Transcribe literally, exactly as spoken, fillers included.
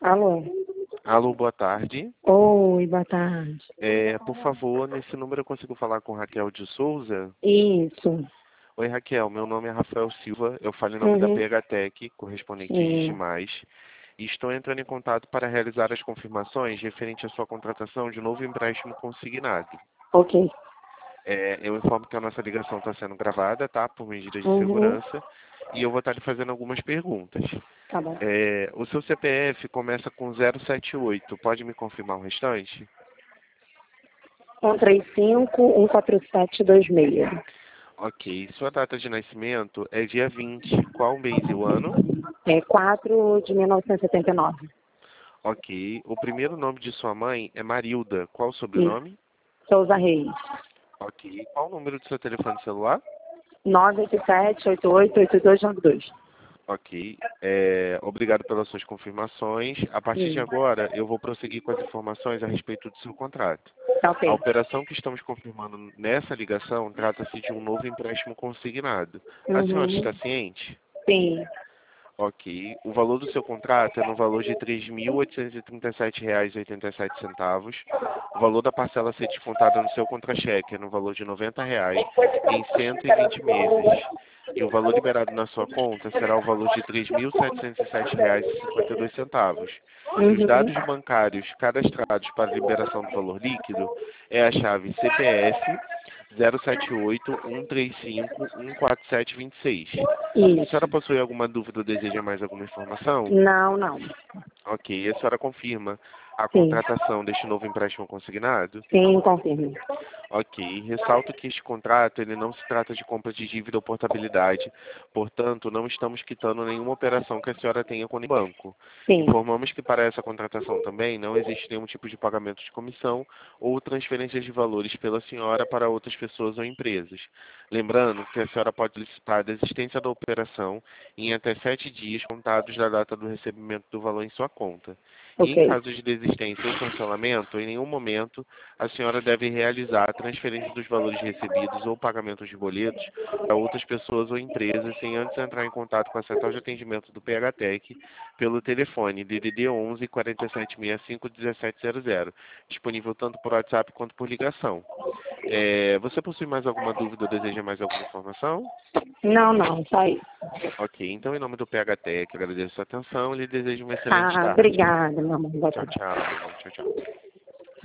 Alô? Alô, boa tarde. Oi, boa tarde. É, por favor, nesse número eu consigo falar com Raquel de Souza? Isso. Oi, Raquel, meu nome é Rafael Silva, eu falo em nome da Uhum. PHTEC, correspondente de Sim. Digimais, e estou entrando em contato para realizar as confirmações referente à sua contratação de novo empréstimo consignado. Ok. É, eu informo que a nossa ligação está sendo gravada, tá? Por medidas de Uhum. segurança, e eu vou estar lhe fazendo algumas perguntas. Tá bom. É, o seu C P F começa com zero sete oito, pode me confirmar o restante? um três cinco, um quatro sete dois seis. Ok. Sua data de nascimento é dia vinte. Qual o mês e o ano? É quatro de mil novecentos e setenta e nove. Ok. O primeiro nome de sua mãe é Marilda. Qual o Isso. sobrenome? Souza Reis. Ok. Qual o número do seu telefone celular? nove oito sete, oito oito oito dois nove dois. Ok. É, obrigado pelas suas confirmações. A partir de Sim. agora, eu vou prosseguir com as informações a respeito do seu contrato. Tá A ok. operação que estamos confirmando nessa ligação trata-se de um novo empréstimo consignado. A senhora Uhum. está ciente? Sim. Ok. O valor do seu contrato é no valor de três mil oitocentos e trinta e sete reais e oitenta e sete centavos. O valor da parcela a ser descontada no seu contra-cheque é no valor de noventa reais em cento e vinte meses. E o valor liberado na sua conta será o valor de três mil setecentos e sete reais e cinquenta e dois centavos. E os Uhum. dados bancários cadastrados para liberação do valor líquido é a chave C P F zero sete oito, um três cinco, um quatro sete dois seis. A senhora Isso. possui alguma dúvida ou deseja mais alguma informação? Não, não. Ok. A senhora confirma a Sim. contratação deste novo empréstimo consignado? Sim, confirme. Ok. Ressalto que este contrato ele não se trata de compra de dívida ou portabilidade. Portanto, não estamos quitando nenhuma operação que a senhora tenha com o banco. Sim. Informamos que para essa contratação também não existe nenhum tipo de pagamento de comissão ou transferência de valores pela senhora para outras pessoas ou empresas. Lembrando que a senhora pode licitar a desistência da operação em até sete dias contados da data do recebimento do valor em sua conta. E Ok. em caso de desistência ou cancelamento, em nenhum momento a senhora deve realizar a transferência dos valores recebidos ou pagamentos de boletos para outras pessoas ou empresas sem antes entrar em contato com a central de atendimento do PHTEC pelo telefone D D D onze, quarenta e sete sessenta e cinco, dezessete zero zero, disponível tanto por WhatsApp quanto por ligação. É, você possui mais alguma dúvida ou deseja mais alguma informação? Não, não, só isso. Ok, então em nome do PHTEC agradeço a sua atenção e lhe desejo uma excelente Tá, tarde. obrigada, meu amor. Boa Tchau, tarde. tchau, meu amor. Tchau, tchau.